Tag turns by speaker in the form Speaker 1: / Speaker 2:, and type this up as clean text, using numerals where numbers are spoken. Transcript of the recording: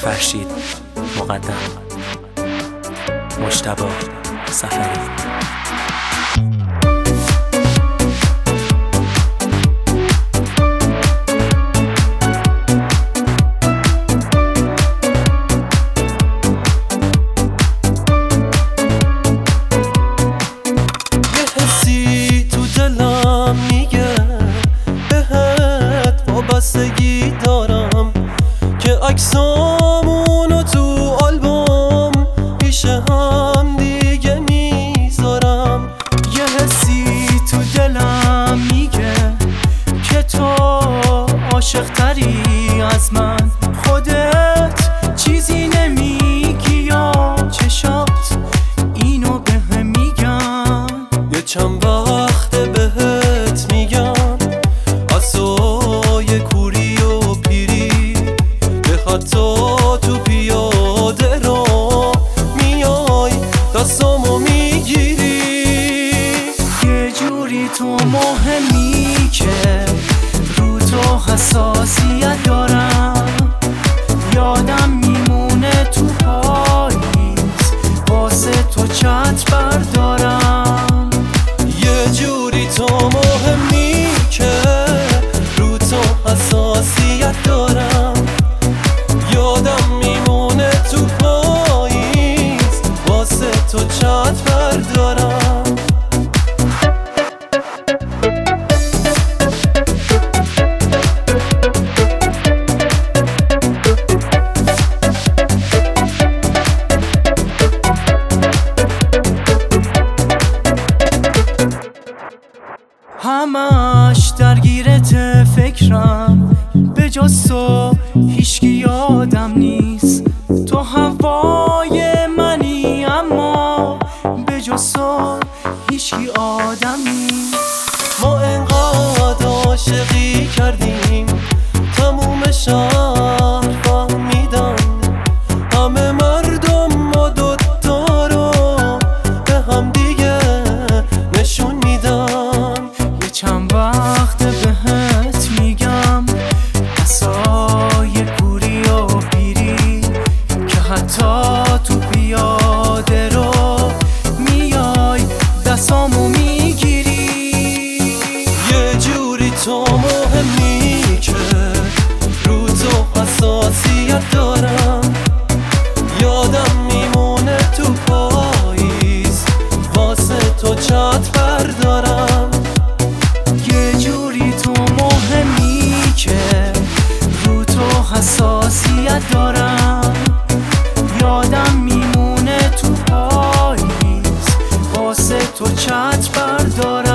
Speaker 1: فرشید مقدم، مجتبی سفری.
Speaker 2: بستگی دارم که عکسامونو تو آلبوم پیش هم دیگه میذارم.
Speaker 3: یه حسی تو دلم میگه که تو عاشق تری از من، خودت چیزی نمیگی یا چشات اینو بهم میگن.
Speaker 2: یه چند وقت بهت میگم کوری و پیری به حتی تو پیاده رو میای دستامو میگیری.
Speaker 3: یه جوری تو مهمی که رو تو حساسیت دارم، یادم میمونه تو پاییز واسه تو چت بردارم.
Speaker 2: یه جوری تو مهمی که حساسیت دارم، یادم میمونه تو پاییز واسه تو چت بردارم.
Speaker 3: همش درگیرت فکرم، به جز تو هیچکی یادم نیست. تو هوای منی اما به جز تو هیچکی آدم نیست.
Speaker 2: ما انقدر عاشقی کردیم تموم شهر فهمیدن، همه مردم ما دوتا رو به هم دیگه نشون میدن.
Speaker 3: یه چند وقت بهت میگم عصای کوری و پیری که حتی تو پیاده رو میای دستامو میگیری.
Speaker 2: یه جوری تو مهمی که رو تو حساسیت دارم، یادم میمونه تو پاییز واسه تو چت بردارم.
Speaker 3: یه جوری تو مهمی که رو تو حساسیت دارم، یادم میمونه تو پاییز واسه تو چت بردارم.